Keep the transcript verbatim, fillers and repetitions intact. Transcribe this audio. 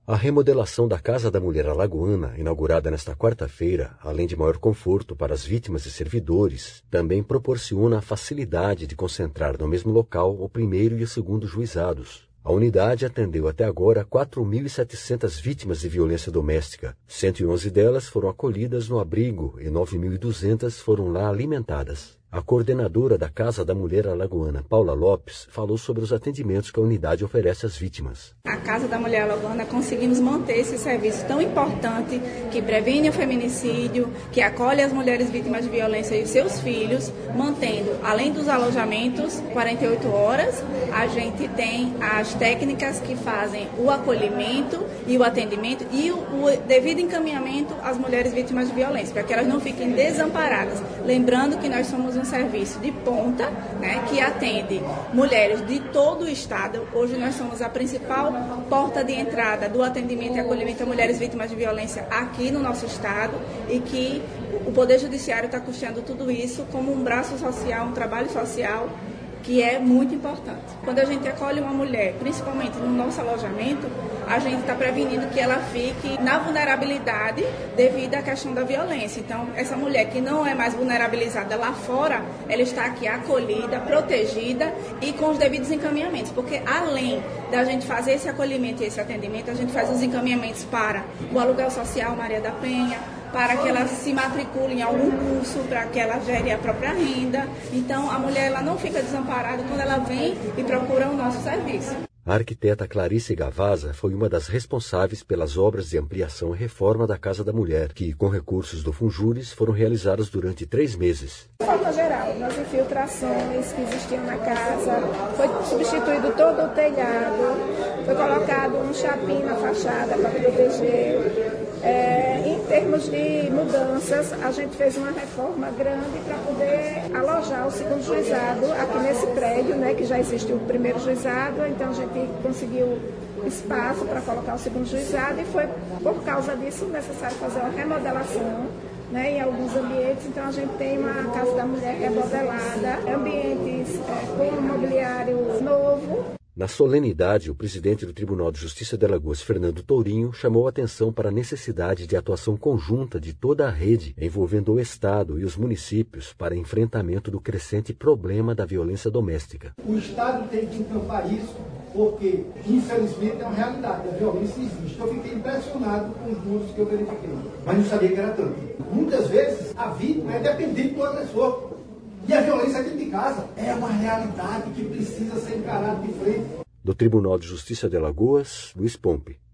A remodelação da Casa da Mulher Alagoana, inaugurada nesta quarta-feira, além de maior conforto para as vítimas e servidores, também proporciona a facilidade de concentrar no mesmo local o primeiro e o segundo juizados. A unidade atendeu até agora quatro mil e setecentas vítimas de violência doméstica. cento e onze delas foram acolhidas no abrigo e nove mil e duzentas foram lá alimentadas. A coordenadora da Casa da Mulher Alagoana, Paula Lopes, falou sobre os atendimentos que a unidade oferece às vítimas. A Casa da Mulher Alagoana conseguimos manter esse serviço tão importante que previne o feminicídio, que acolhe as mulheres vítimas de violência e os seus filhos, mantendo, além dos alojamentos, quarenta e oito horas, a gente tem as técnicas que fazem o acolhimento e o atendimento e o, o devido encaminhamento às mulheres vítimas de violência, para que elas não fiquem desamparadas. Lembrando que nós somos um serviço de ponta, né, que atende mulheres de todo o estado. Hoje nós somos a principal porta de entrada do atendimento e acolhimento a mulheres vítimas de violência aqui no nosso estado e que o Poder Judiciário está custeando tudo isso como um braço social, um trabalho social que é muito importante. Quando a gente acolhe uma mulher, principalmente no nosso alojamento, a gente está prevenindo que ela fique na vulnerabilidade devido à questão da violência. Então, essa mulher que não é mais vulnerabilizada lá fora, ela está aqui acolhida, protegida e com os devidos encaminhamentos. Porque além da gente fazer esse acolhimento e esse atendimento, a gente faz os encaminhamentos para o aluguel social Maria da Penha, para que ela se matricule em algum curso, para que ela gere a própria renda. Então, a mulher ela não fica desamparada quando ela vem e procura o nosso serviço. A arquiteta Clarice Gavazza foi uma das responsáveis pelas obras de ampliação e reforma da Casa da Mulher, que, com recursos do Funjuris, foram realizadas durante três meses. De forma geral, nas infiltrações que existiam na casa, foi substituído todo o telhado, foi colocado um chapim na fachada para proteger. É, em termos de mudanças, a gente fez uma reforma grande para poder alojar o segundo juizado aqui nesse prédio, né, que já existe o primeiro juizado, então a gente conseguiu espaço para colocar o segundo juizado e foi por causa disso necessário fazer uma remodelação, né, em alguns ambientes. Então a gente tem uma Casa da Mulher remodelada, ambientes é, com mobiliário novo. Na solenidade, o presidente do Tribunal de Justiça de Alagoas, Fernando Tourinho, chamou a atenção para a necessidade de atuação conjunta de toda a rede, envolvendo o Estado e os municípios para enfrentamento do crescente problema da violência doméstica. O Estado tem que encampar isso, porque, infelizmente, é uma realidade, a violência existe. Eu fiquei impressionado com os números que eu verifiquei, mas não sabia que era tanto. Muitas vezes, a vítima é dependente do agressor. E a violência dentro de casa é uma realidade que precisa ser encarada de frente. Do Tribunal de Justiça de Alagoas, Luiz Pompe.